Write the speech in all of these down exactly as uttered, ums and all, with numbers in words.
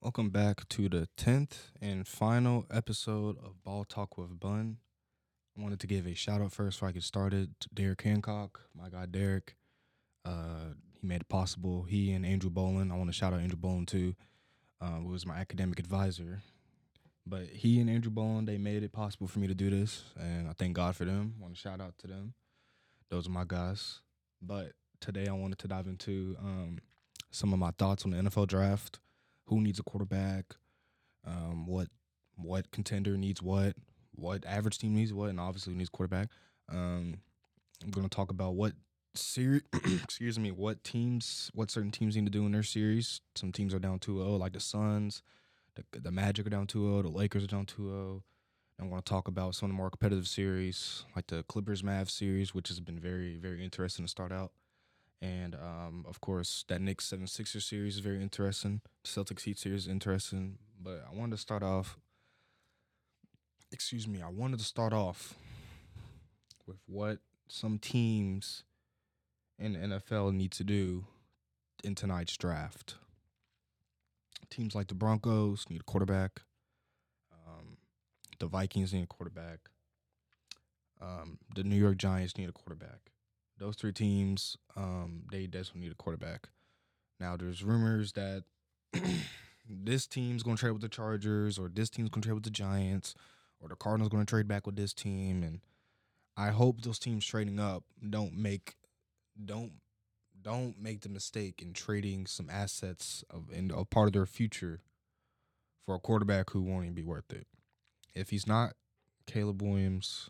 Welcome back to the tenth and final episode of Ball Talk with Bun. I wanted to give a shout out first before I get started to Derek Hancock, my guy Derek. Uh, he made it possible. He and Andrew Bolin, I want to shout out Andrew Bolin too, uh, who was my academic advisor. But he and Andrew Bolin, they made it possible for me to do this, and I thank God for them. I want to shout out to them. Those are my guys. But today I wanted to dive into um, some of my thoughts on the N F L draft. Who needs a quarterback? Um, what what contender needs what? What average team needs what? And obviously needs quarterback. Um, I'm going to talk about what series. excuse me. What teams? What certain teams need to do in their series? Some teams are down two oh, like the Suns. The, the Magic are down two oh. The Lakers are down two oh. I'm going to talk about some of the more competitive series, like the Clippers Mavs series, which has been very, very interesting to start out. And, um, of course, that Knicks 76ers series is very interesting. Celtics Heat series is interesting. But I wanted to start off, excuse me, I wanted to start off with what some teams in the N F L need to do in tonight's draft. Teams like the Broncos need a quarterback. Um, the Vikings need a quarterback. Um, the New York Giants need a quarterback. Those three teams, um, they desperately need a quarterback. Now, there's rumors that this team's going to trade with the Chargers, or this team's going to trade with the Giants, or the Cardinals going to trade back with this team. And I hope those teams trading up don't make don't don't make the mistake in trading some assets of and a part of their future for a quarterback who won't even be worth it. If he's not Caleb Williams,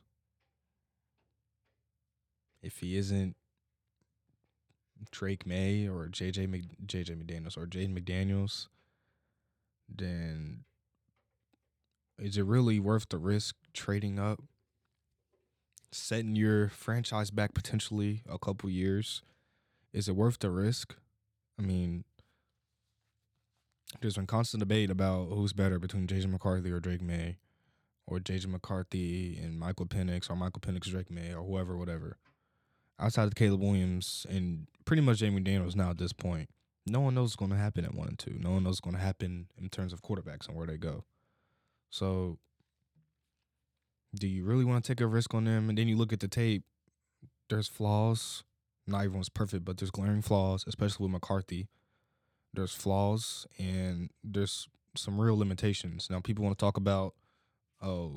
if he isn't Drake May or J J Mc, J J McDaniels or Jaden McDaniels, then is it really worth the risk trading up, setting your franchise back potentially a couple years? Is it worth the risk? I mean, there's been constant debate about who's better between J J McCarthy or Drake May, or J J McCarthy and Michael Penix, or Michael Penix Drake May, or whoever, whatever. Outside of Caleb Williams and pretty much Jamie Daniels now at this point, no one knows what's going to happen at one and two. No one knows what's going to happen in terms of quarterbacks and where they go. So, do you really want to take a risk on them? And then you look at the tape, there's flaws. Not everyone's perfect, but there's glaring flaws, especially with McCarthy. There's flaws, and there's some real limitations. Now, people want to talk about, oh,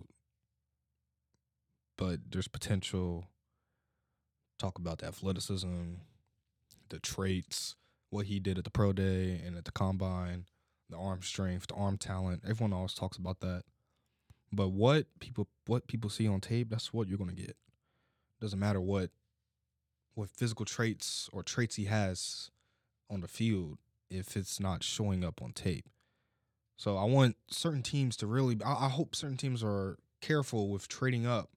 but there's potential. Talk about the athleticism, the traits, what he did at the pro day and at the combine, the arm strength, the arm talent. Everyone always talks about that. But what people what people see on tape, that's what you're gonna get. Doesn't matter what what physical traits or traits he has on the field if it's not showing up on tape. So I want certain teams to really I, I hope certain teams are careful with trading up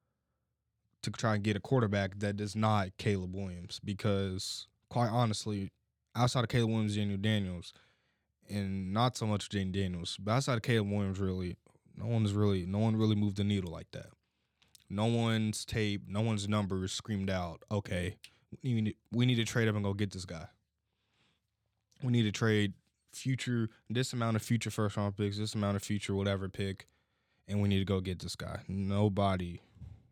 to try and get a quarterback that is not Caleb Williams, because quite honestly, outside of Caleb Williams, Daniel Daniels, and not so much Jaden Daniels, but outside of Caleb Williams, really, no one's really, no one really moved the needle like that. No one's tape, no one's numbers screamed out, okay, we need, we need to trade up and go get this guy. We need to trade future, this amount of future first round picks, this amount of future whatever pick, and we need to go get this guy. Nobody.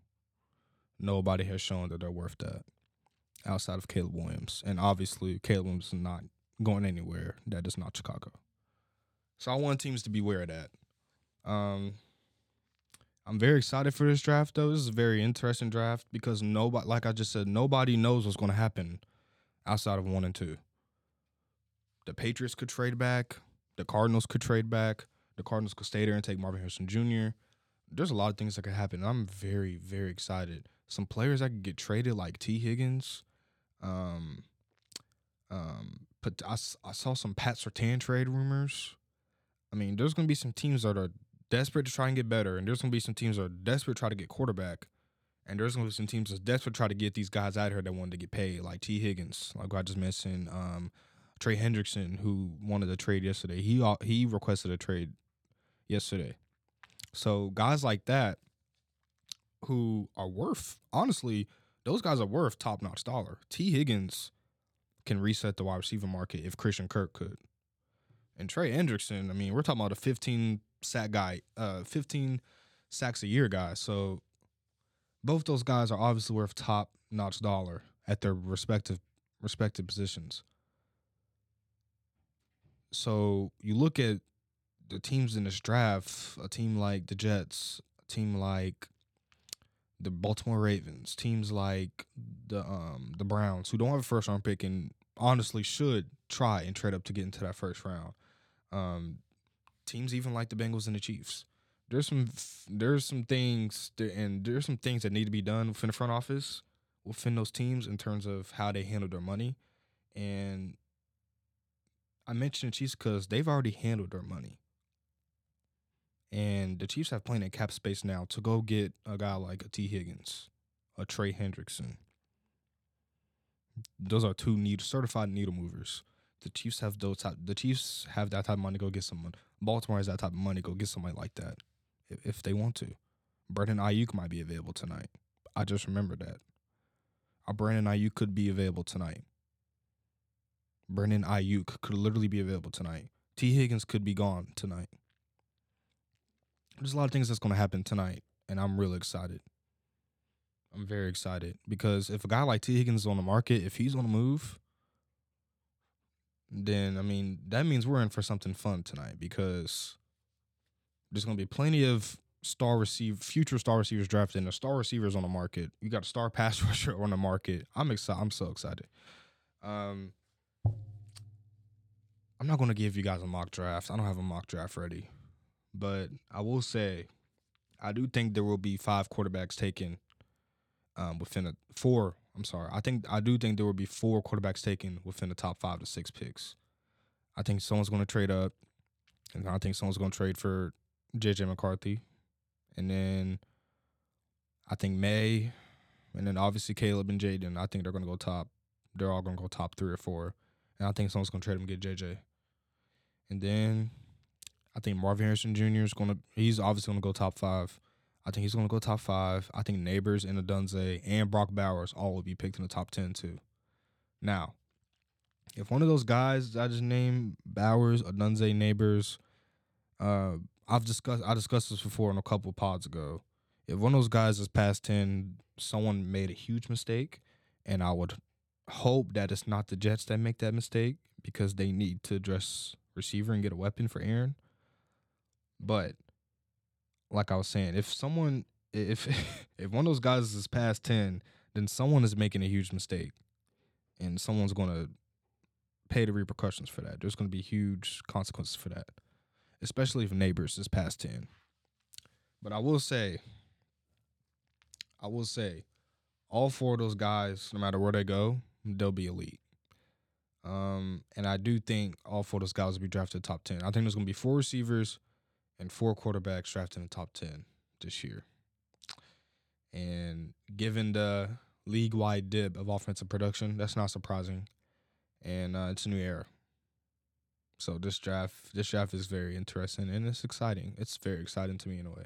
Nobody has shown that they're worth that outside of Caleb Williams. And obviously, Caleb Williams is not going anywhere. That is not Chicago. So I want teams to be aware of that. Um, I'm very excited for this draft, though. This is a very interesting draft because nobody, like I just said, nobody knows what's going to happen outside of one and two. The Patriots could trade back. The Cardinals could trade back. The Cardinals could stay there and take Marvin Harrison Junior There's a lot of things that could happen. I'm very, very excited. Some players that could get traded, like T. Higgins. Um, um, but I, I saw some Pat Surtain trade rumors. I mean, there's going to be some teams that are desperate to try and get better, and there's going to be some teams that are desperate to try to get quarterback, and there's going to be some teams that's desperate to try to get these guys out here that wanted to get paid, like T. Higgins, like I just mentioned, um, Trey Hendrickson, who wanted a trade yesterday. He he requested a trade yesterday. So guys like that who are worth, honestly, those guys are worth top-notch dollar. T. Higgins can reset the wide receiver market if Christian Kirk could. And Trey Hendrickson, I mean, we're talking about a fifteen sack guy, uh, fifteen sacks a year guy. So both those guys are obviously worth top notch dollar at their respective respective positions. So you look at the teams in this draft, a team like the Jets, a team like the Baltimore Ravens, teams like the um the Browns, who don't have a first round pick and honestly should try and trade up to get into that first round. Um, teams even like the Bengals and the Chiefs. There's some there's some things there, and there's some things that need to be done within the front office within those teams in terms of how they handle their money. And I mentioned the Chiefs because they've already handled their money. And the Chiefs have plenty of cap space now to go get a guy like a T. Higgins, a Trey Hendrickson. Those are two need certified needle movers. The Chiefs have those type. The Chiefs have that type of money to go get someone. Baltimore has that type of money to go get somebody like that, if, if they want to. Brandon Ayuk might be available tonight. I just remembered that. Our Brandon Ayuk could be available tonight. Brandon Ayuk could literally be available tonight. T. Higgins could be gone tonight. There's a lot of things that's going to happen tonight, and I'm really excited. I'm very excited because if a guy like T. Higgins is on the market, if he's on the move, then, I mean, that means we're in for something fun tonight because there's going to be plenty of star receive future star receivers drafted and the star receivers on the market. You got a star pass rusher on the market. I'm excited. I'm so excited. Um, I'm not going to give you guys a mock draft. I don't have a mock draft ready. But I will say, I do think there will be five quarterbacks taken um, within a four. I'm sorry. I think I do think there will be four quarterbacks taken within the top five to six picks. I think someone's going to trade up, and I think someone's going to trade for J J McCarthy, and then I think May, and then obviously Caleb and Jaden. I think they're going to go top. They're all going to go top three or four, and I think someone's going to trade them and get J J, and then I think Marvin Harrison Junior is going to, he's obviously going to go top five. I think he's going to go top five. I think Neighbors and Adunze and Brock Bowers all will be picked in the top ten too. Now, if one of those guys I just named, Bowers, Adunze, Neighbors, uh, I've discussed, I discussed this before in a couple pods ago. If one of those guys is past ten, someone made a huge mistake, and I would hope that it's not the Jets that make that mistake because they need to address receiver and get a weapon for Aaron. But like I was saying, if someone, if if one of those guys is past ten, then someone is making a huge mistake, and someone's going to pay the repercussions for that. There's going to be huge consequences for that, especially if Neighbors is past ten. But I will say, I will say, all four of those guys, no matter where they go, they'll be elite. Um, and I do think all four of those guys will be drafted top ten. I think there's going to be four receivers and four quarterbacks drafted in the top ten this year. And given the league-wide dip of offensive production, that's not surprising. And uh, it's a new era. So this draft, this draft is very interesting and it's exciting. It's very exciting to me in a way.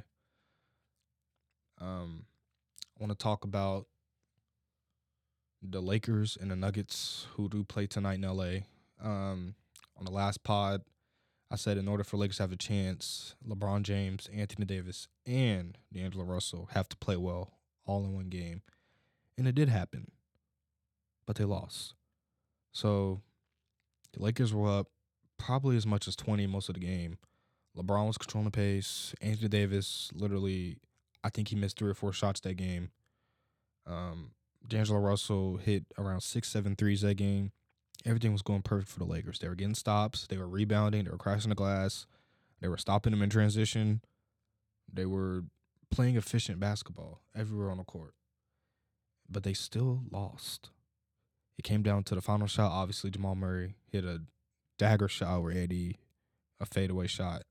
Um, I want to talk about the Lakers and the Nuggets who do play tonight in L A. Um, on the last pod, I said in order for Lakers to have a chance, LeBron James, Anthony Davis, and D'Angelo Russell have to play well all in one game. And it did happen, but they lost. So the Lakers were up probably as much as twenty most of the game. LeBron was controlling the pace. Anthony Davis, literally, I think he missed three or four shots that game. Um, D'Angelo Russell hit around six, seven threes that game. Everything was going perfect for the Lakers. They were getting stops. They were rebounding. They were crashing the glass. They were stopping them in transition. They were playing efficient basketball everywhere on the court. But they still lost. It came down to the final shot. Obviously, Jamal Murray hit a dagger shot where Eddie, a fadeaway shot.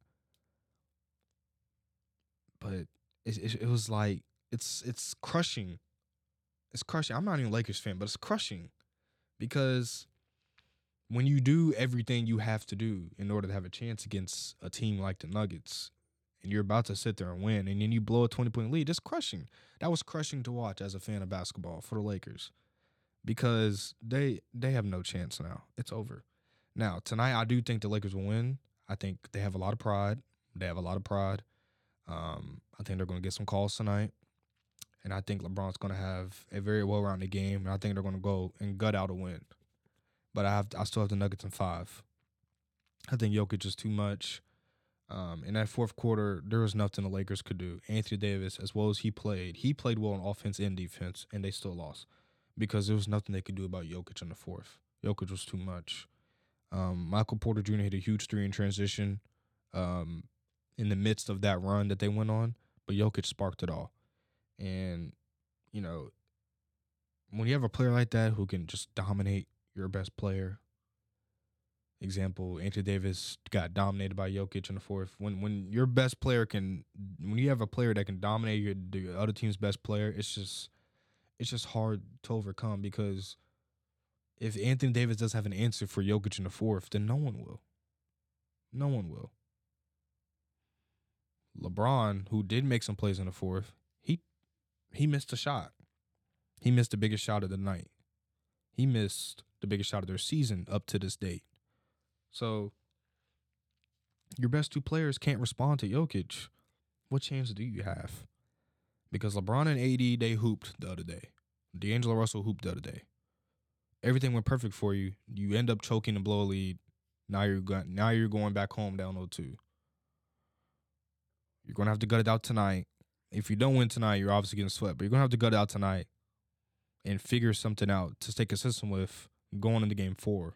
But it, it, it was like, it's it's crushing. It's crushing. I'm not even a Lakers fan, but it's crushing. Because when you do everything you have to do in order to have a chance against a team like the Nuggets, and you're about to sit there and win, and then you blow a twenty-point lead, it's crushing. That was crushing to watch as a fan of basketball for the Lakers because they they have no chance now. It's over. Now, tonight, I do think the Lakers will win. I think they have a lot of pride. They have a lot of pride. Um, I think they're going to get some calls tonight. And I think LeBron's going to have a very well-rounded game. And I think they're going to go and gut out a win. But I have I still have the Nuggets in five. I think Jokic is too much. Um, in that fourth quarter, there was nothing the Lakers could do. Anthony Davis, as well as he played, he played well on offense and defense, and they still lost because there was nothing they could do about Jokic in the fourth. Jokic was too much. Um, Michael Porter Junior hit a huge three in transition um, in the midst of that run that they went on, but Jokic sparked it all. And, you know, when you have a player like that who can just dominate your best player, example, Anthony Davis got dominated by Jokic in the fourth. When when your best player can, when you have a player that can dominate your the other team's best player, it's just it's just hard to overcome because if Anthony Davis does have an answer for Jokic in the fourth, then no one will. No one will. LeBron, who did make some plays in the fourth, he he missed a shot. He missed the biggest shot of the night. He missed the biggest shot of their season up to this date. So your best two players can't respond to Jokic. What chance do you have? Because LeBron and A D, they hooped the other day. D'Angelo Russell hooped the other day. Everything went perfect for you. You end up choking and blow a lead. Now you're go- now you're going back home down oh two. You're going to have to gut it out tonight. If you don't win tonight, you're obviously getting swept. But you're going to have to gut it out tonight and figure something out to stay consistent with going into game four.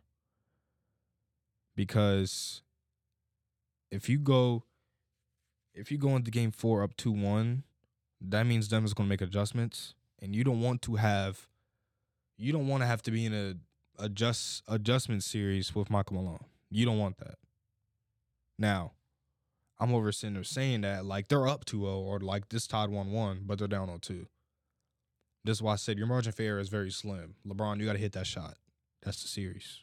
Because if you go if you go into game four up two one, that means Denver's going to make adjustments. And you don't want to have you don't want to have to be in a adjust adjustment series with Michael Malone. You don't want that. Now, I'm over sitting there saying that like they're up two oh or like this tied one one, but they're down oh two. This is why I said your margin for error is very slim. LeBron, you got to hit that shot. That's the series.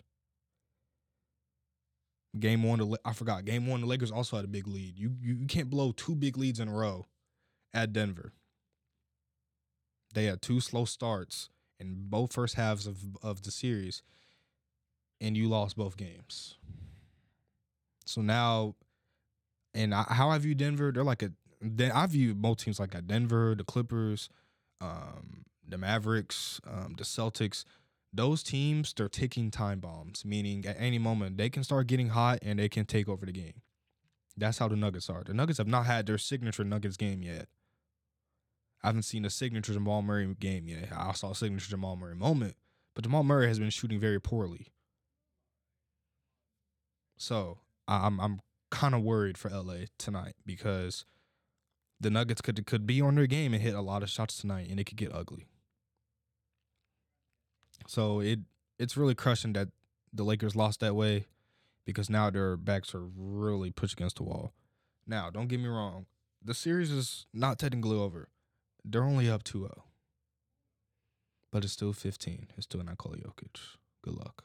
Game one, the, I forgot. Game one, the Lakers also had a big lead. You, you you can't blow two big leads in a row at Denver. They had two slow starts in both first halves of, of the series, and you lost both games. So now, and I, how I view Denver, they're like a. I view both teams like a Denver, the Clippers, um, the Mavericks, um, the Celtics. Those teams, they're ticking time bombs, meaning at any moment they can start getting hot and they can take over the game. That's how the Nuggets are. The Nuggets have not had their signature Nuggets game yet. I haven't seen a signature Jamal Murray game yet. I saw a signature Jamal Murray moment, but Jamal Murray has been shooting very poorly. So I'm I'm kind of worried for L A tonight because the Nuggets could could be on their game and hit a lot of shots tonight, and it could get ugly. So it it's really crushing that the Lakers lost that way because now their backs are really pushed against the wall. Now, don't get me wrong. The series is not technically over. They're only up two oh. But it's still fifteen. It's still Nikola Jokic. Good luck.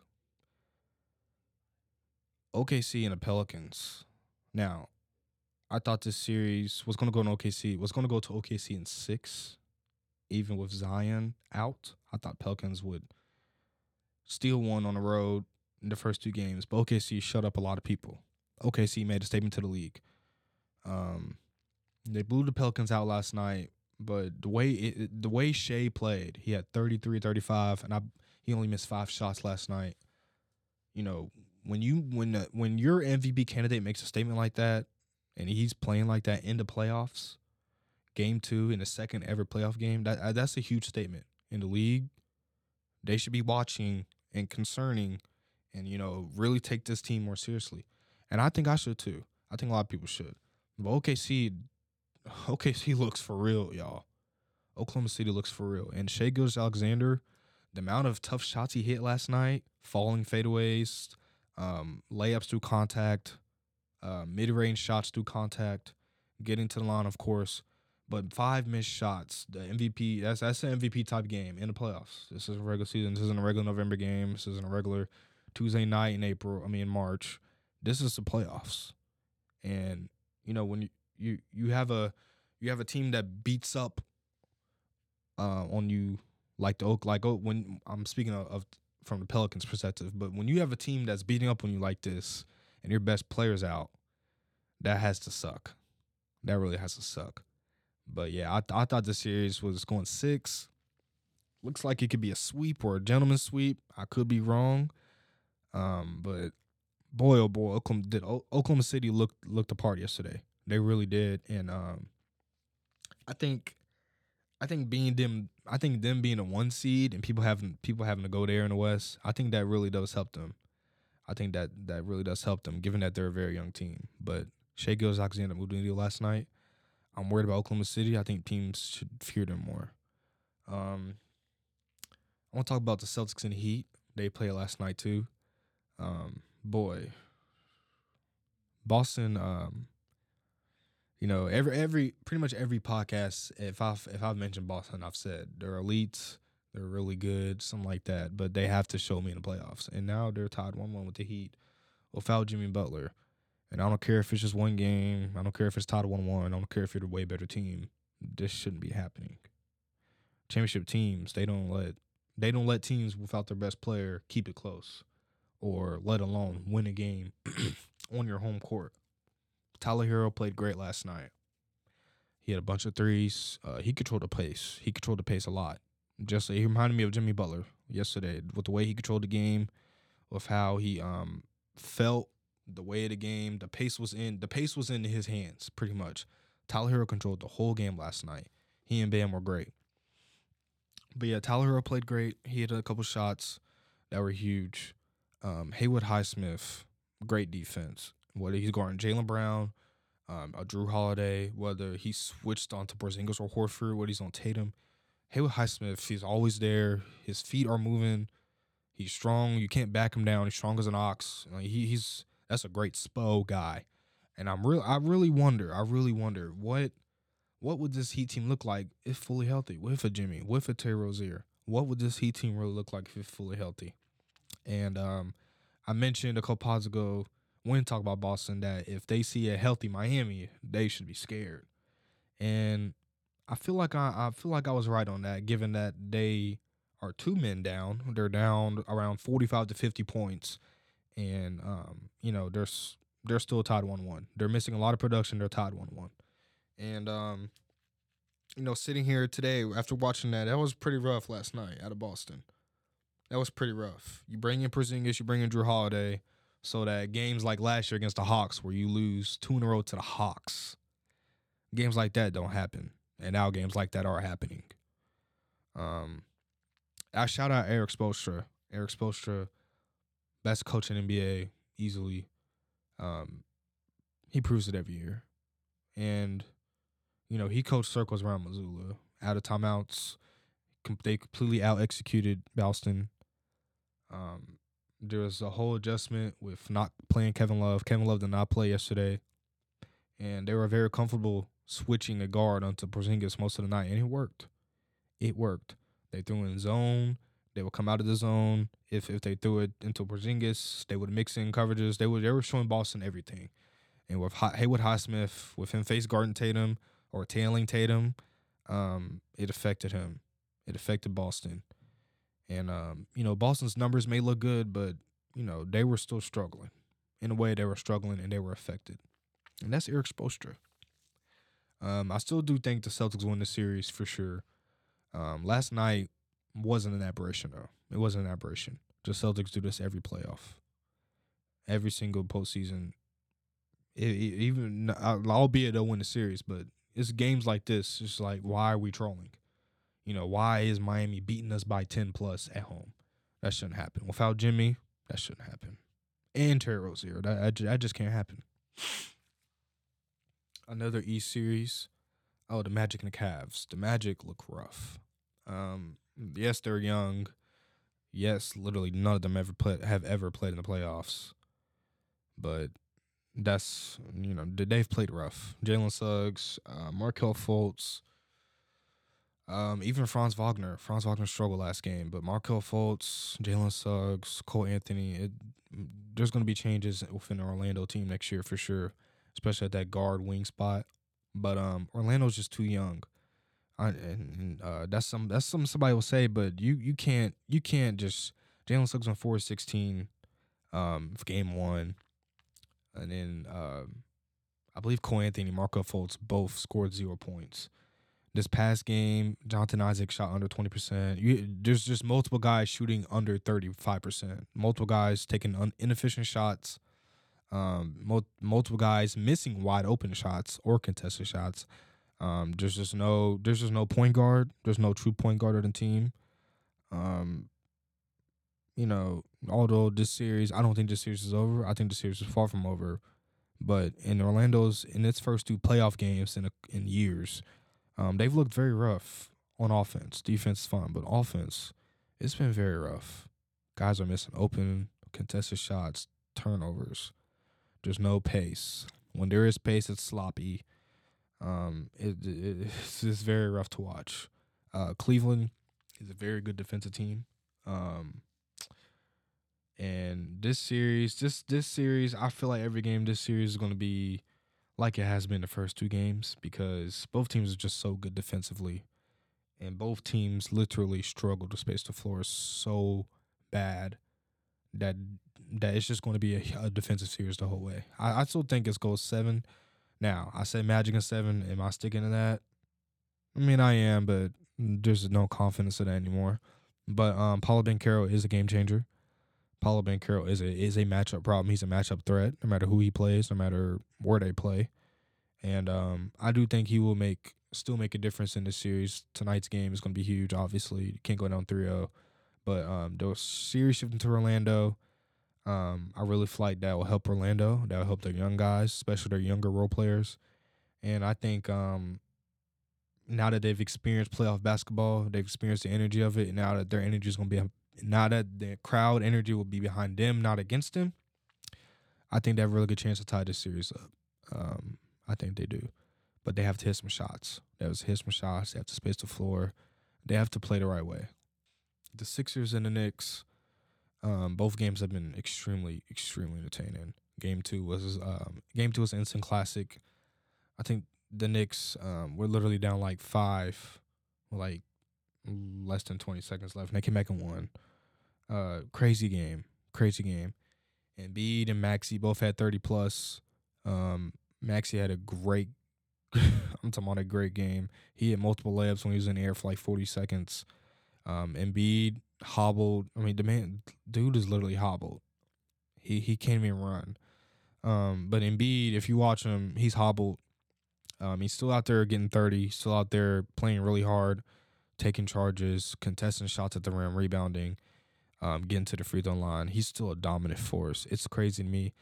O K C and the Pelicans. Now, I thought this series was going to go in O K C. Was going to go to O K C in six, even with Zion out. I thought Pelicans would steal one on the road in the first two games, but O K C shut up a lot of people. O K C made a statement to the league. Um, they blew the Pelicans out last night, but the way it, the way Shea played, he had thirty-three, thirty-five, and I he only missed five shots last night. You know, when you when uh, when your M V P candidate makes a statement like that, and he's playing like that in the playoffs, game two in the second ever playoff game, that that's a huge statement in the league. They should be watching and concerning and, you know, really take this team more seriously. And I think I should too. I think a lot of people should. But O K C, O K C looks for real, y'all. Oklahoma City looks for real. And Shai Gilgeous-Alexander, the amount of tough shots he hit last night, falling fadeaways, um, layups through contact, uh, mid-range shots through contact, getting to the line, of course. But five missed shots, the M V P, that's that's an M V P type game in the playoffs. This is a regular season. This isn't a regular November game. This isn't a regular Tuesday night in April, I mean in March. This is the playoffs. And, you know, when you, you, you have a you have a team that beats up uh, on you like the Oak, like oh, when I'm speaking of, of from the Pelicans perspective, but when you have a team that's beating up on you like this and your best player's out, That has to suck. That really has to suck. But yeah, I, th- I thought the series was going six. Looks like it could be a sweep or a gentleman's sweep. I could be wrong. Um, but boy, oh boy, Oklahoma did Oklahoma City looked looked apart yesterday. They really did, and um, I think I think being them, I think them being a one seed and people having people having to go there in the West, I think that really does help them. I think that that really does help them, given that they're a very young team. But Shea Gills Alexander moved the deal last night. I'm worried about Oklahoma City. I think teams should fear them more. Um, I want to talk about the Celtics and the Heat. They played last night too. Um, boy, Boston. Um, you know, every every pretty much every podcast, if I've if I've mentioned Boston, I've said they're elites, they're really good, something like that. But they have to show me in the playoffs. And now they're tied one one with the Heat without Jimmy Butler. And I don't care if it's just one game. I don't care if it's tied one one. I don't care if you're the way better team. This shouldn't be happening. Championship teams, they don't let they don't let teams without their best player keep it close, or let alone win a game on your home court. Tyler Hero played great last night. He had a bunch of threes. Uh, he controlled the pace. He controlled the pace a lot. Just he reminded me of Jimmy Butler yesterday with the way he controlled the game, with how he um felt the way of the game. The pace was in the pace was in his hands pretty much. Tyler Hero controlled the whole game last night. He and Bam were great. But yeah, Tyler Hero played great. He had a couple shots that were huge. Um, Haywood Highsmith, great defense. Whether he's guarding Jaylen Brown, um, a Drew Holiday, whether he switched onto Porzingis or Horford, whether he's on Tatum, Haywood Highsmith, he's always there. His feet are moving. He's strong. You can't back him down. He's strong as an ox. Like he, he's that's a great Spo guy. And I'm real. I really wonder. I really wonder what what would this Heat team look like if fully healthy? With a Jimmy, with a Terry Rozier, what would this Heat team really look like if it's fully healthy? And um, I mentioned a couple pods ago when talk about Boston that if they see a healthy Miami, they should be scared. And I feel like I, I feel like I was right on that, given that they are two men down. They're down around forty-five to fifty points, and um, you know they're they're still tied one one. They're missing a lot of production. They're tied one one, and um, you know, sitting here today after watching that, that was pretty rough last night out of Boston. That was pretty rough. You bring in Porzingis, you bring in Drew Holiday, so that games like last year against the Hawks, where you lose two in a row to the Hawks, games like that don't happen, and now games like that are happening. Um, I shout out Eric Spoelstra. Eric Spoelstra, best coach in N B A easily. Um, he proves it every year, and you know he coached circles around Missoula, out of timeouts. Com- they completely out executed Boston. Um, there was a whole adjustment with not playing Kevin Love. Kevin Love did not play yesterday, and they were very comfortable switching a guard onto Porzingis most of the night, and it worked. It worked. They threw in zone. They would come out of the zone. If if they threw it into Porzingis, they would mix in coverages. They were they were showing Boston everything. And with Hay- Haywood Highsmith, with him face guarding Tatum or tailing Tatum, um, it affected him. It affected Boston. And, um, you know, Boston's numbers may look good, but, you know, they were still struggling. In a way, they were struggling and they were affected. And that's Eric Spoelstra. Um, I still do think the Celtics win the series for sure. Um, last night wasn't an aberration, though. It wasn't an aberration. The Celtics do this every playoff. Every single postseason. It, it, even, albeit they'll win the series, but it's games like this. It's like, why are we trolling? You know, why is Miami beating us by ten plus at home? That shouldn't happen. Without Jimmy, that shouldn't happen. And Terry Rozier, that, that, that just can't happen. Another East series. Oh, the Magic and the Cavs. The Magic look rough. Um, yes, they're young. Yes, literally none of them ever play, have ever played in the playoffs. But that's, you know, they've played rough. Jalen Suggs, uh, Markelle Fultz, Um, even Franz Wagner. Franz Wagner struggled last game, but Markelle Fultz, Jalen Suggs, Cole Anthony, it, there's going to be changes within the Orlando team next year for sure, especially at that guard wing spot. But um, Orlando's just too young. I, and uh, that's some that's something somebody will say, but you you can't you can't just Jalen Suggs on four sixteen, um, for game one, and then um, I believe Cole Anthony, Marco Fultz both scored zero points. This past game, Jonathan Isaac shot under twenty percent. You, there's just multiple guys shooting under thirty-five percent. Multiple guys taking un, inefficient shots. Um, mul- multiple guys missing wide open shots or contested shots. Um, there's just no, there's just no point guard. There's no true point guard on the team. Um, you know, although this series, I don't think this series is over. I think the series is far from over. But in Orlando's, in its first two playoff games in a, in years, um, they've looked very rough on offense. Defense is fine, but offense, it's been very rough. Guys are missing open, contested shots, turnovers. There's no pace. When there is pace, it's sloppy. Um, it, it it's just very rough to watch. Uh, Cleveland is a very good defensive team. Um, and this series, this this series, I feel like every game this series is going to be like it has been the first two games because both teams are just so good defensively, and both teams literally struggle to space the floor so bad that that it's just going to be a, a defensive series the whole way. I, I still think it's goes seven. Now I said Magic in seven. Am I sticking to that? I mean, I am, but there's no confidence in that anymore. But um, Paolo Banchero is a game changer. Paolo Banchero is a is a matchup problem. He's a matchup threat, no matter who he plays, no matter where they play. And um, I do think he will make still make a difference in this series. Tonight's game is going to be huge. Obviously, you can't go down three oh. But um, the series shifting to Orlando, um, I really feel like that will help Orlando. That will help their young guys, especially their younger role players. And I think um, now that they've experienced playoff basketball, they've experienced the energy of it, and now that their energy is going to be now that the crowd energy will be behind them, not against them, I think they have a really good chance to tie this series up. Um, I think they do. But they have to hit some shots. They have to hit some shots. They have to space the floor. They have to play the right way. The Sixers and the Knicks, um, both games have been extremely, extremely entertaining. Game two was um, game two was an instant classic. I think the Knicks um, were literally down like five, like less than twenty seconds left, and they came back and won. Uh, crazy game, crazy game. And Embiid and Maxey both had thirty plus. Um, Maxey had a great, I'm talking about a great game. He had multiple layups when he was in the air for like forty seconds. Um, Embiid hobbled. I mean, the man, dude is literally hobbled. He he can't even run. Um, but Embiid, if you watch him, he's hobbled. Um, he's still out there getting thirty. Still out there playing really hard, taking charges, contesting shots at the rim, rebounding. Um, getting to the free throw line. He's still a dominant force. It's crazy to me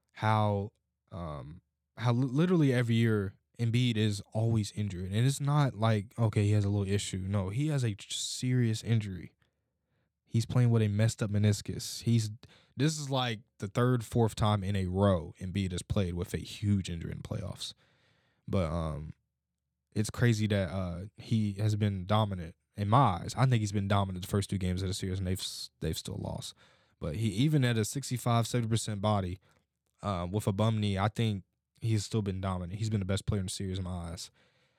how um, how li- literally every year Embiid is always injured. And it's not like, okay, he has a little issue. No, he has a serious injury. He's playing with a messed up meniscus. He's This is like the third, fourth time in a row Embiid has played with a huge injury in the playoffs. But um, it's crazy that uh, he has been dominant. In my eyes, I think he's been dominant the first two games of the series, and they've they've still lost. But he even at a sixty-five, seventy percent body uh, with a bum knee, I think he's still been dominant. He's been the best player in the series in my eyes.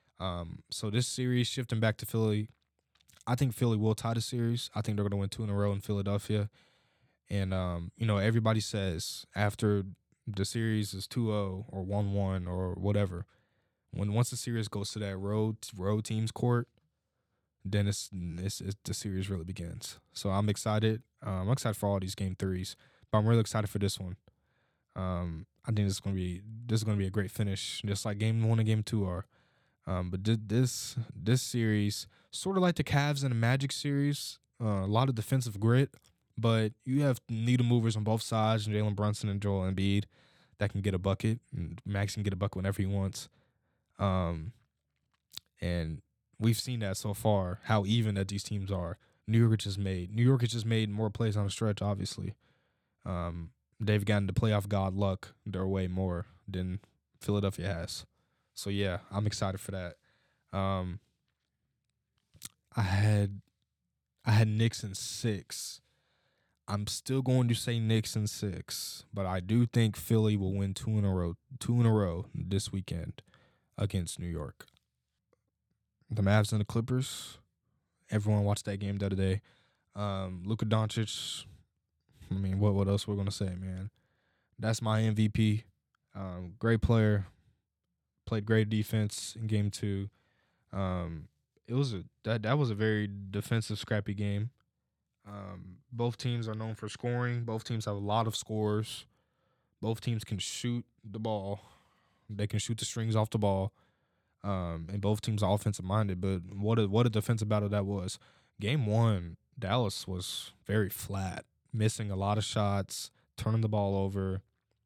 Um, so this series shifting back to Philly, I think Philly will tie the series. I think they're going to win two in a row in Philadelphia. And, um, you know, everybody says after the series is two oh or one one or whatever, when once the series goes to that road road team's court, then it's, it's, it's the series really begins. So I'm excited. Um, I'm excited for all these game threes, but I'm really excited for this one. Um, I think this is gonna be this is gonna be a great finish, just like game one and game two are. Um, but th- this this series, sort of like the Cavs and the Magic series, uh, a lot of defensive grit, but you have needle movers on both sides, Jalen Brunson and Joel Embiid, that can get a bucket. And Max can get a bucket whenever he wants. Um, and we've seen that so far, how even that these teams are. New York has made New York has just made more plays on the stretch, obviously. Um, they've gotten the playoff god luck their way more than Philadelphia has. So yeah, I'm excited for that. Um, I had I had Knicks in six. I'm still going to say Knicks in six, but I do think Philly will win two in a row, two in a row this weekend against New York. The Mavs and the Clippers. Everyone watched that game the other day. Um, Luka Doncic. I mean, what what else we're gonna say, man? That's my M V P. Um, great player. played great defense in game two. Um, it was a that that was a very defensive, scrappy game. Um, both teams are known for scoring. Both teams have a lot of scores. Both teams can shoot the ball. They can shoot the strings off the ball. Um, and both teams are offensive minded. But what a what a defensive battle that was. Game one, Dallas was very flat, missing a lot of shots, turning the ball over,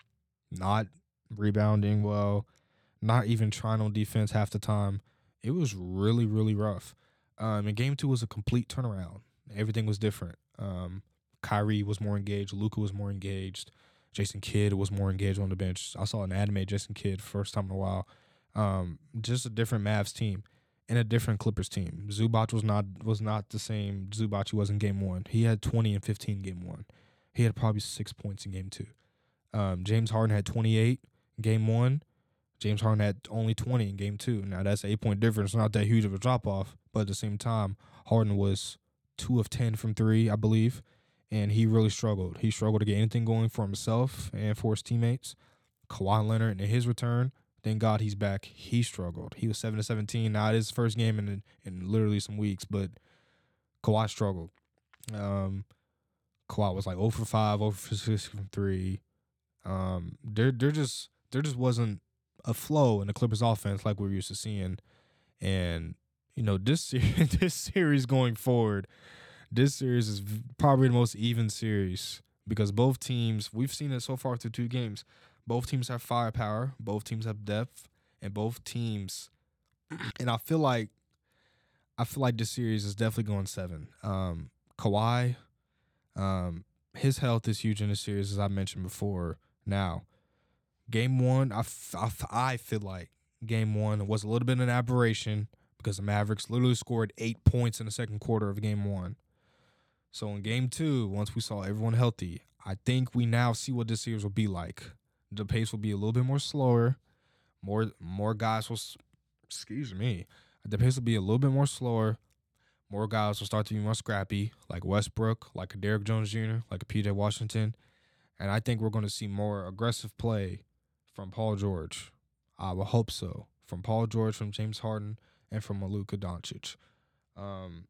not rebounding well, not even trying on defense half the time. It was really, really rough. Um, and game two was a complete turnaround. Everything was different. Um, Kyrie was more engaged. Luka was more engaged. Jason Kidd was more engaged on the bench. I saw an anime Jason Kidd first time in a while. Um, just a different Mavs team and a different Clippers team. Zubac was not was not the same Zubac he was in game one. He had twenty and fifteen in game one. He had probably six points in game two. Um, James Harden had twenty-eight in game one. James Harden had only twenty in game two. Now, that's an eight-point difference. Not that huge of a drop-off. But at the same time, Harden was two of ten from three, I believe. And he really struggled. He struggled to get anything going for himself and for his teammates. Kawhi Leonard, in his return, thank God he's back. He struggled. He was seven to seventeen. Not his first game in in literally some weeks, but Kawhi struggled. Um, Kawhi was like zero for five, zero for six from three. Um, there, there just there just wasn't a flow in the Clippers offense like we were used to seeing. And, you know, this series, this series going forward, this series is probably the most even series because both teams, we've seen it so far through two games, both teams have firepower, both teams have depth, and both teams, and I feel like, I feel like this series is definitely going seven. Um, Kawhi, um, his health is huge in this series, as I mentioned before. Now, game one, I, f- I, f- I feel like game one was a little bit of an aberration because the Mavericks literally scored eight points in the second quarter of game one. So in game two, once we saw everyone healthy, I think we now see what this series will be like. The pace will be a little bit more slower. More more guys will, excuse me, the pace will be a little bit more slower. More guys will start to be more scrappy, like Westbrook, like a Derrick Jones Junior, like a P J Washington. And I think we're going to see more aggressive play from Paul George. I will hope so. From Paul George, from James Harden, and from Luka Doncic. Um,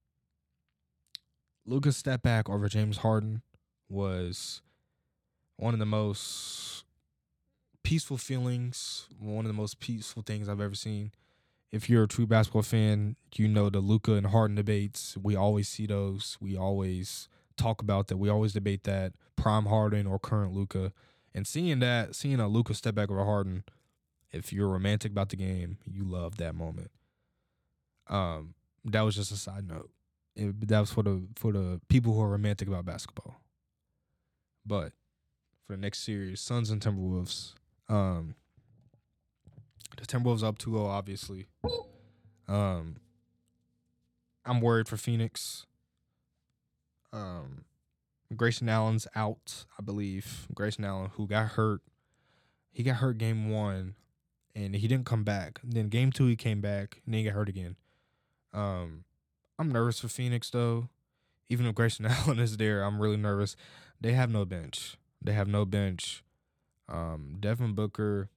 Luka's step back over James Harden was one of the most peaceful feelings, one of the most peaceful things I've ever seen. If you're a true basketball fan, you know the Luka and Harden debates. We always see those. We always talk about that. We always debate that. Prime Harden or current Luka. And seeing that, seeing a Luka step back over Harden, if you're romantic about the game, you love that moment. Um, that was just a side note. It, that was for the for the people who are romantic about basketball. But for the next series, Suns and Timberwolves. Um, the Timberwolves up two oh, obviously. Um, I'm worried for Phoenix. Um, Grayson Allen's out, I believe. Grayson Allen, who got hurt. He got hurt game one, and he didn't come back. Then game two, he came back, and then he got hurt again. Um, I'm nervous for Phoenix, though. Even if Grayson Allen is there, I'm really nervous. They have no bench. They have no bench. Um, Devin Booker,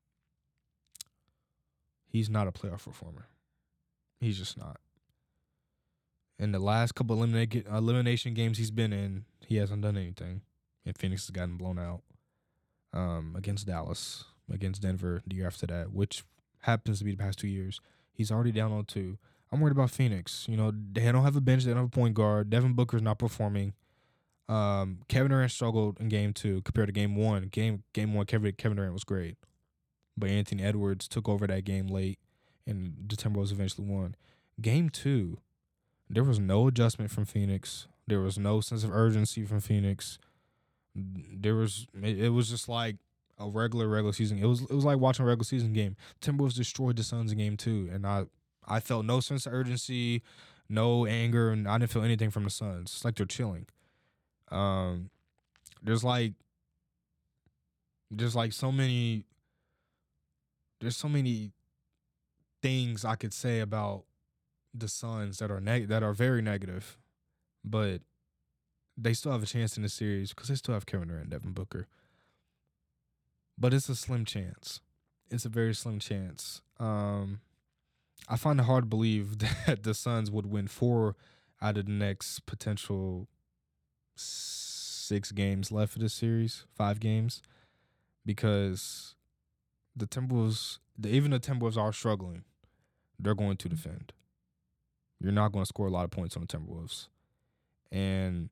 he's not a playoff performer. He's just not. In the last couple eliminate, elimination games he's been in, he hasn't done anything. And Phoenix has gotten blown out um, against Dallas, against Denver the year after that, which happens to be the past two years. He's already down on two. I'm worried about Phoenix. You know, they don't have a bench. They don't have a point guard. Devin Booker's not performing. Um, Kevin Durant struggled in game two compared to game one. Game game one, Kevin Kevin Durant was great, but Anthony Edwards took over that game late, and the Timberwolves eventually won. Game two, there was no adjustment from Phoenix. There was no sense of urgency from Phoenix. There was it, it was just like a regular regular season. It was it was like watching a regular season game. Timberwolves destroyed the Suns in game two, and I I felt no sense of urgency, no anger, and I didn't feel anything from the Suns. It's like they're chilling. Um, there's like there's like so many there's so many things I could say about the Suns that are neg- that are very negative, but they still have a chance in the series because they still have Kevin Durant and Devin Booker. But it's a slim chance. It's a very slim chance. Um, I find it hard to believe that the Suns would win four out of the next potential six games left of this series, five games, because the Timberwolves, the, even the Timberwolves are struggling. They're going to defend. You're not going to score a lot of points on the Timberwolves. And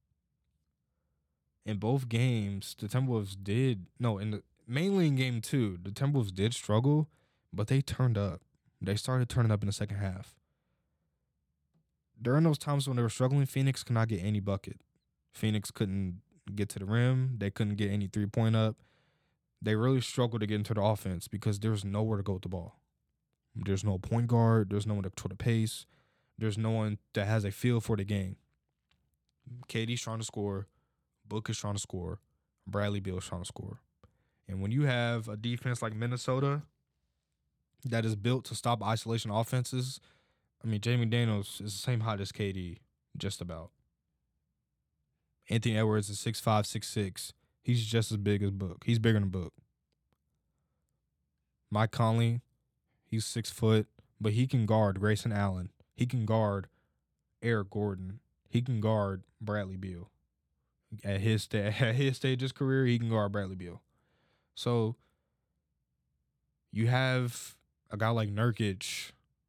in both games, the Timberwolves did, no, in the mainly in game two, the Timberwolves did struggle, but they turned up. They started turning up in the second half. During those times when they were struggling, Phoenix could not get any bucket. Phoenix couldn't get to the rim. They couldn't get any three-point up. They really struggled to get into the offense because there's nowhere to go with the ball. There's no point guard. There's no one to control the pace. There's no one that has a feel for the game. K D's trying to score. Book is trying to score. Bradley Beal is trying to score. And when you have a defense like Minnesota that is built to stop isolation offenses, I mean, Jamie Daniels is the same height as K D, just about. Anthony Edwards is six five, six six. He's just as big as Book. He's bigger than Book. Mike Conley, he's six foot, but he can guard Grayson Allen. He can guard Eric Gordon. He can guard Bradley Beal. At his, sta- at his stage of his career, he can guard Bradley Beal. So you have a guy like Nurkic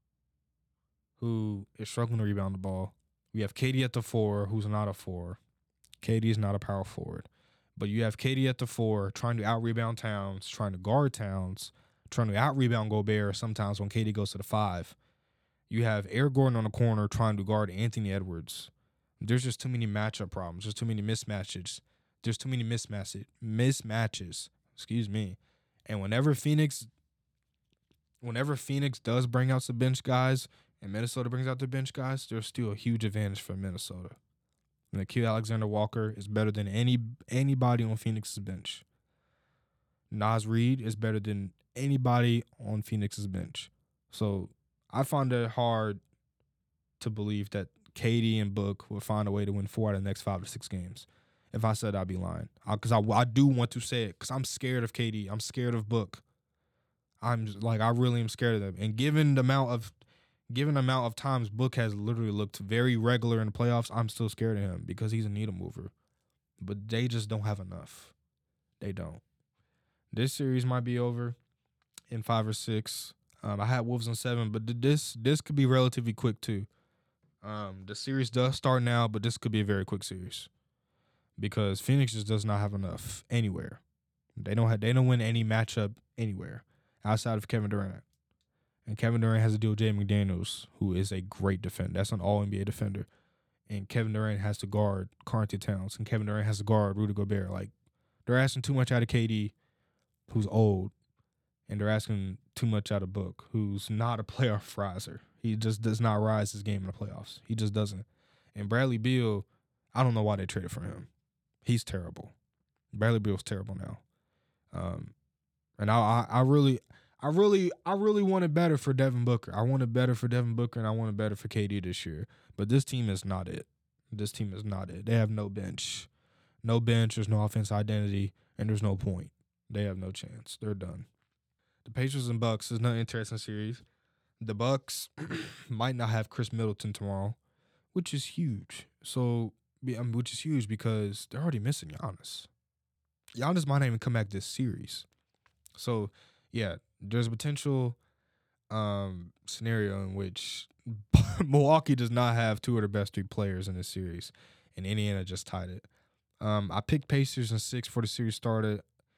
who is struggling to rebound the ball. We have K D at the four, who's not a four. K D is not a power forward. But you have K D at the four trying to out-rebound Towns, trying to guard Towns, trying to out-rebound Gobert sometimes when K D goes to the five. You have Eric Gordon on the corner trying to guard Anthony Edwards. There's just too many matchup problems. There's too many mismatches. There's too many mismatches. Mismatches. Excuse me. And whenever Phoenix, whenever Phoenix does bring out some bench guys and Minnesota brings out their bench guys, there's still a huge advantage for Minnesota. And Nickeil Alexander-Walker is better than any anybody on Phoenix's bench. Naz Reid is better than anybody on Phoenix's bench. So I find it hard to believe that K D and Book would find a way to win four out of the next five to six games. If I said I'd be lying. Because I, I, I do want to say it because I'm scared of K D. I'm scared of Book. I'm like, I really am scared of them. And given the amount of given the amount of times Book has literally looked very regular in the playoffs, I'm still scared of him because he's a needle mover. But they just don't have enough. They don't. This series might be over in five or six. Um, I had Wolves in seven, but this this could be relatively quick too. Um, the series does start now, but this could be a very quick series because Phoenix just does not have enough anywhere. They don't have, they don't win any matchup anywhere outside of Kevin Durant. And Kevin Durant has to deal with Jay McDaniels, who is a great defender. That's an all N B A defender. And Kevin Durant has to guard Karl-Anthony Towns, and Kevin Durant has to guard Rudy Gobert. Like, they're asking too much out of K D, who's old, and they're asking too much out of Book, who's not a playoff riser. He just does not rise his game in the playoffs. He just doesn't. And Bradley Beal, I don't know why they traded for him. He's terrible. Bradley Beal's terrible now. Um, and I, I, I really, I really, I really wanted better for Devin Booker. I wanted better for Devin Booker, and I wanted better for K D this year. But this team is not it. This team is not it. They have no bench. No bench. There's no offense identity, and there's no point. They have no chance. They're done. The Pacers and Bucks is an interesting series. The Bucks might not have Chris Middleton tomorrow, which is huge. So, um, which is huge because they're already missing Giannis. Giannis might not even come back this series. So, yeah, there's a potential um, scenario in which Milwaukee does not have two of their best three players in this series, and Indiana just tied it. Um, I picked Pacers in six before the series started.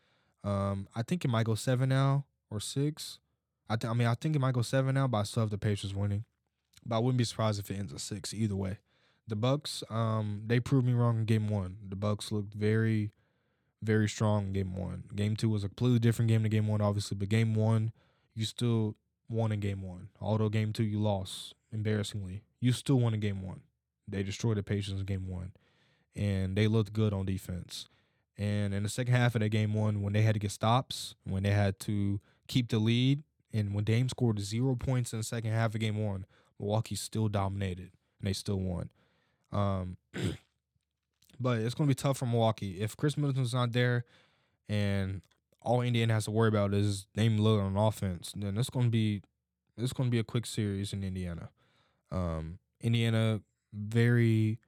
Um, I think it might go seven now or six. I, th- I mean, I think it might go seven now, but I still have the Pacers winning. But I wouldn't be surprised if it ends at six either way. The Bucks, um, they proved me wrong in game one. The Bucks looked very, very strong in game one. Game two was a completely different game than game one, obviously. But game one, you still won in game one. Although game two, you lost, embarrassingly. You still won in game one. They destroyed the Pacers in game one. And they looked good on defense. And in the second half of that game one, when they had to get stops, when they had to keep the lead, and when Dame scored zero points in the second half of game one, Milwaukee still dominated, and they still won. Um, but it's going to be tough for Milwaukee. If Chris Middleton's not there and all Indiana has to worry about is Dame Lillard on offense, then it's gonna be it's gonna be a quick series in Indiana. Um, Indiana very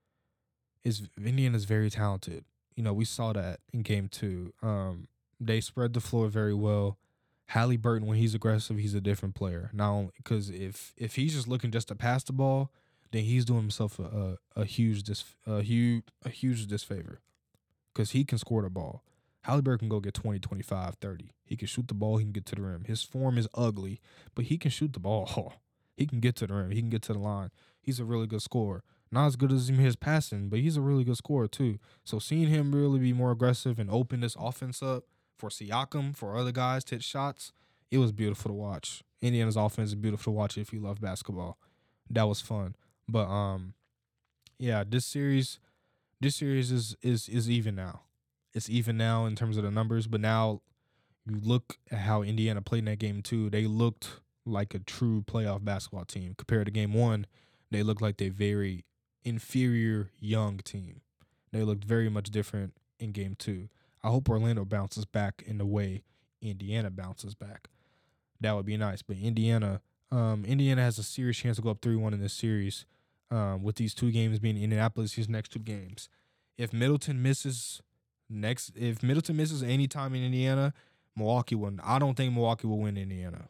is Indiana's very talented. You know, we saw that in game two. Um, they spread the floor very well. Halliburton, when he's aggressive, he's a different player. Not only because if if he's just looking just to pass the ball, then he's doing himself a a, a huge dis a huge a huge disfavor because he can score the ball. Halliburton can go get twenty, twenty-five, thirty. He can shoot the ball. He can get to the rim. His form is ugly, but he can shoot the ball. He can get to the rim. He can get to the line. He's a really good scorer. Not as good as his passing, but he's a really good scorer too. So seeing him really be more aggressive and open this offense up for Siakam, for other guys to hit shots, it was beautiful to watch. Indiana's offense is beautiful to watch if you love basketball. That was fun. But um, yeah, this series, this series is is is even now. It's even now in terms of the numbers, but now you look at how Indiana played in that game too. They looked like a true playoff basketball team. Compared to game one, they looked like a very inferior young team. They looked very much different in game two. I hope Orlando bounces back in the way Indiana bounces back. That would be nice. But Indiana, um, Indiana has a serious chance to go up three one in this series. Um, with these two games being Indianapolis, his next two games. If Middleton misses next, if Middleton misses any time in Indiana, Milwaukee will. I don't think Milwaukee will win Indiana.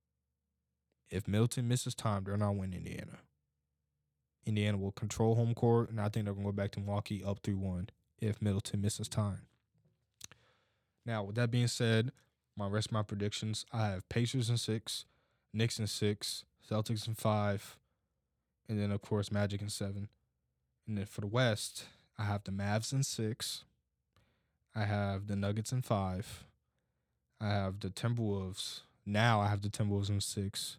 If Middleton misses time, they're not winning Indiana. Indiana will control home court, and I think they're going to go back to Milwaukee up three one if Middleton misses time. Now, with that being said, my rest of my predictions, I have Pacers in six, Knicks in six, Celtics in five, and then, of course, Magic in seven. And then for the West, I have the Mavs in six. I have the Nuggets in five. I have the Timberwolves. Now I have the Timberwolves in six.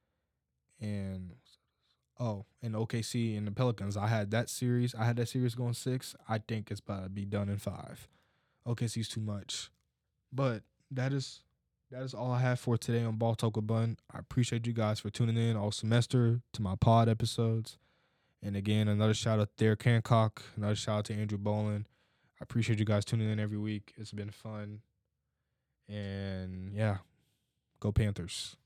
And, oh, and O K C and the Pelicans. I had that series. I had that series going six. I think it's about to be done in five. O K C's too much. But that is that is all I have for today on Ball Talk with Bun. I appreciate you guys for tuning in all semester to my pod episodes. And again, another shout out to Derek Hancock, another shout out to Andrew Bolin. I appreciate you guys tuning in every week. It's been fun. And yeah, go Panthers.